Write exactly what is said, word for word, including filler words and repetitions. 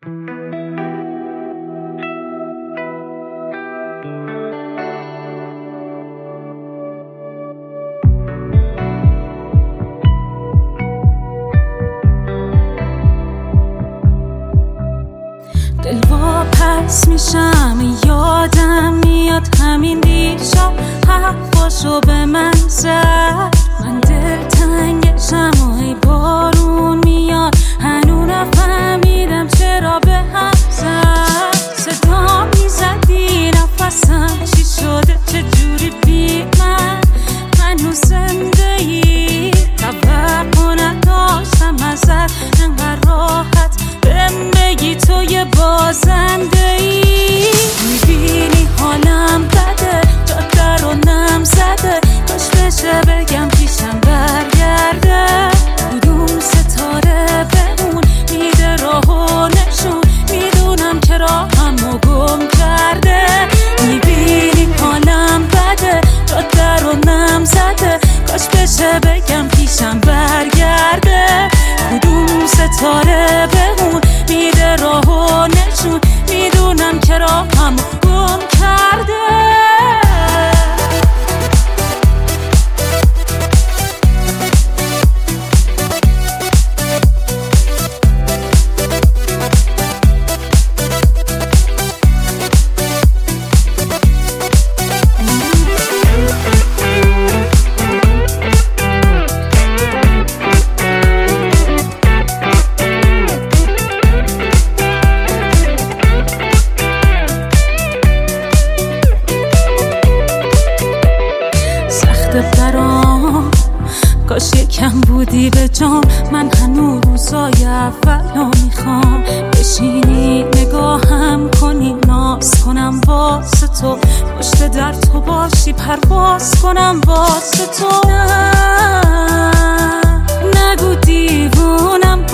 دل واپس میشم یادم میاد همین دیشب حرفاشو به من زد. من دلتنگشم و ای بارون میاد هنوز نفهمیدم چرا به هم زد. صدا میزدی نفسم چی شده چجوری بی من هنوز زنده ای. توقع نداشتم ازت انقدر راحت بهم بگی تو یه بازنده ای. میبینی حالم بده جاده رو نم زده کاش بشه بگم پیشم برگرده. کدوم ستاره بمون میده راه و نشون میدونم که راهمو گم کرده. میبینی حالم بده جاده رو نم زده کاش بشه بگم پیشم برگرده. کدوم ستاره بمون میده راه و نشون میدونم که راهمو گم کرده. برام کاش یکم بودی به جام. من هنوز روزای اولو میخوام بشینی نگاهم کنی ناز کنم واسه تو پشت در تو باشی پرواز کنم واسه تو. نه نگو دیوونم